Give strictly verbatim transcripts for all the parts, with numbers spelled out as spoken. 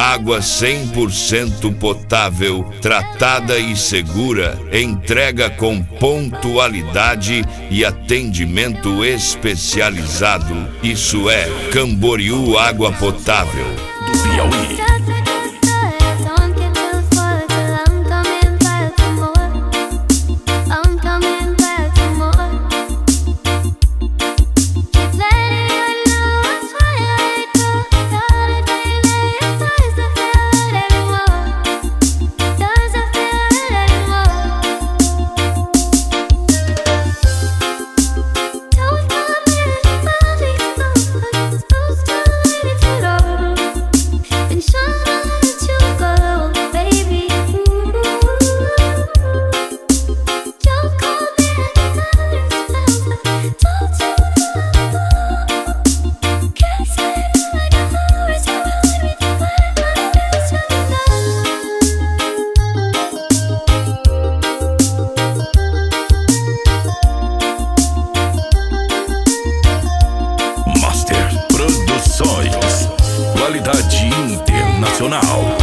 Água cem por cento potável, tratada e segura, entrega com pontualidade e atendimento especializado. Isso é Camboriú Água Potável do Piauí. Qualidade internacional.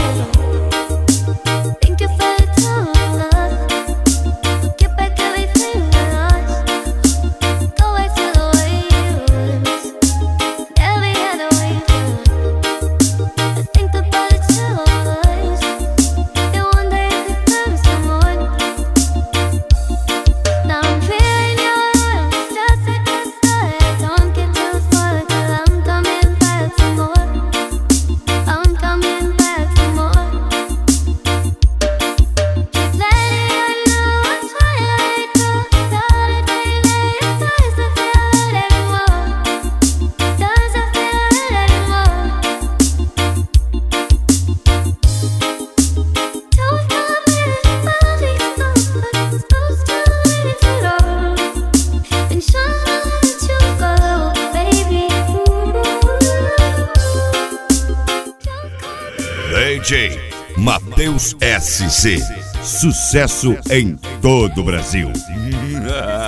D J Matheus S C. Sucesso em todo o Brasil.